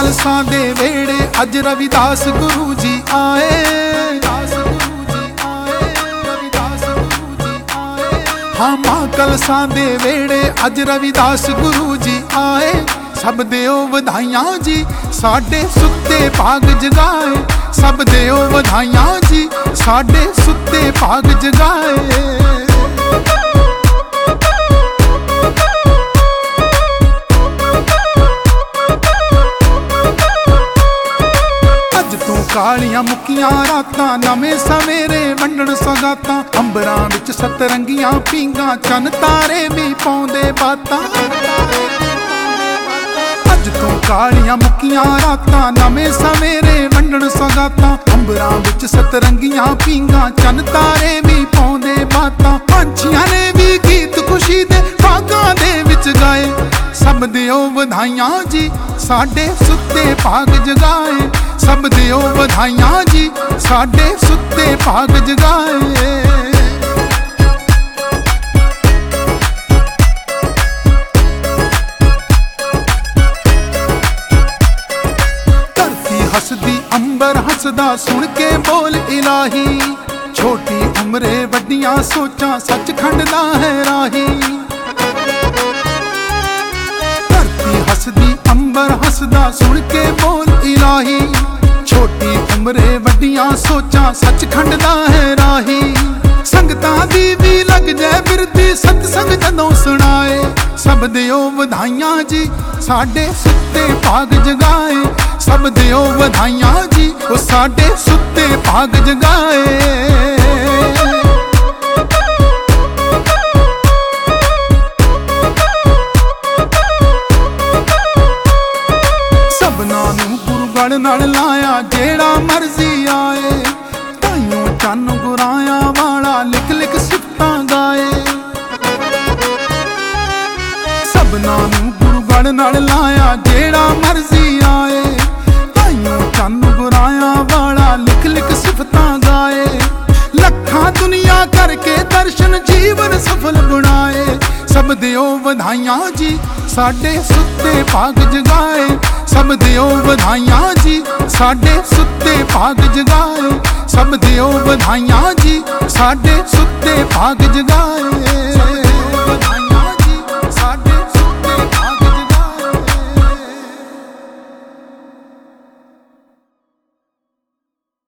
ਕਲਸਾਂ ਦੇ ਵੇੜੇ ਅੱਜ ਰਵਿਦਾਸ ਗੁਰੂ ਜੀ ਆਏ। ਹਾਂ ਮਾਂ ਕਲਸਾਂ ਦੇ ਵੇੜੇ ਅੱਜ ਰਵਿਦਾਸ ਗੁਰੂ ਜੀ ਆਏ। ਸਭ ਦਿਓ ਵਧਾਈਆਂ ਜੀ ਸਾਡੇ ਸੁੱਤੇ ਭਾਗ ਜਗਾਏ। ਸਭ ਦਿਓ ਵਧਾਈਆਂ ਜੀ ਸਾਡੇ ਸੁੱਤੇ ਭਾਗ ਜਗਾਏ। ਕਾਲੀਆਂ ਮੁੱਕੀਆਂ ਰਾਤਾਂ ਨਵੇਂ ਸਵੇਰੇ ਵੰਡਣ ਸੌਗਾਤਾਂ। ਅੰਬਰਾਂ ਵਿੱਚ ਸਤਰੰਗੀਆਂ ਪੀਂਘਾਂ ਚੰਨ ਤਾਰੇ ਵੀ ਪਾਉਂਦੇ ਬਾਤਾਂ। ਅੱਜ ਤੋਂ ਕਾਲੀਆਂ ਮੁੱਕੀਆਂ ਰਾਤਾਂ ਨਵੇਂ ਸਵੇਰੇ ਵੰਡਣ ਸੌਗਾਤਾਂ। ਅੰਬਰਾਂ ਵਿੱਚ ਸਤਰੰਗੀਆਂ ਪੀਂਘਾਂ ਚੰਨ ਤਾਰੇ ਵੀ ਪਾਉਂਦੇ ਬਾਤਾਂ। ਪੰਛੀਆਂ ਨੇ ਵੀ ਗੀਤ ਖੁਸ਼ੀ ਦੇ ਬਾਗਾਂ ਦੇ ਵਿੱਚ ਗਾਏ। ਸਭ ਦਿਓ ਵਧਾਈਆਂ ਜੀ ਸਾਡੇ ਸੁੱਤੇ ਭਾਗ ਜਗਾਏ। ਸਭ ਦਿਓ ਵਧਾਈਆਂ ਜੀ ਸਾਡੇ ਸੁੱਤੇ ਭਾਗ ਜਗਾਏ। ਧਰਤੀ ਹੱਸਦੀ ਅੰਬਰ ਹੱਸਦਾ ਸੁਣ ਕੇ ਬੋਲ ਇਲਾਹੀ। ਛੋਟੀ ਉਮਰੇ ਵੱਡੀਆਂ ਸੋਚਾਂ ਸੱਚਖੰਡ ਦਾ ਹੈ ਰਾਹੀ। ਧਰਤੀ ਹੱਸਦੀ ਅੰਬਰ ਹੱਸਦਾ ਸੁਣ ਕੇ ਬੋਲ ਇਲਾਹੀ। ਛੋਟੀ ਉਮਰੇ ਵੱਡੀਆਂ ਸੋਚਾਂ ਸੱਚਖੰਡ ਦਾ ਹੈ ਰਾਹੀ। ਸੰਗਤਾਂ ਦੀ ਵੀ ਲੱਗ ਜਾਏ ਬਿਰਤੀ ਸਤਸੰਗ ਜਦੋਂ ਸੁਣਾਏ। ਸਭ ਦਿਓ ਵਧਾਈਆਂ ਜੀ ਸਾਡੇ ਸੁੱਤੇ ਭਾਗ ਜਗਾਏ। ਸਭ ਦਿਓ ਵਧਾਈਆਂ ਜੀ ਉਹ ਸਾਡੇ ਸੁੱਤੇ ਭਾਗ ਜਗਾਏ। ਸਭਨਾਂ ਨੂੰ ਗੁਰੂ ਨਾਲ ਲਾਇਆ ਜਿਹੜਾ ਮਰਜ਼ੀ ਆਏ। ਤਾਈਓ ਚੰਨ ਗੁਰਾਇਆ ਵਾਲਾ ਲਿਖ ਲਿਖ ਸਿਫਤਾਂ ਗਾਏ। ਸਭਨਾਂ ਨੂੰ ਗੁਰੂ ਨਾਲ ਲਾਇਆ ਜਿਹੜਾ ਮਰਜ਼ੀ ਆਏ। ਤਾਈਓ ਚੰਨ ਗੁਰਾਇਆ ਵਾਲਾ ਲਿਖ ਲਿਖ ਸਿਫਤਾਂ ਗਾਏ। ਲੱਖਾਂ ਦੁਨੀਆ ਕਰਕੇ ਦਰਸ਼ਨ ਜੀਵਨ ਸਫਲ ਬਣਾਏ। ਸਭ ਦਿਓ ਵਧਾਈਆਂ ਜੀ ਸਾਡੇ ਸੁੱਤੇ ਭਾਗ ਜਗਾਏ। ਸਭ ਦਿਓ ਵਧਾਈਆਂ ਜੀ ਸਾਡੇ ਸੁੱਤੇ ਭਾਗ ਜਗਾਏ। ਸਭ ਦਿਓ ਵਧਾਈਆਂ ਜੀ ਸਾਡੇ ਸੁੱਤੇ ਭਾਗ ਜਗਾਏ।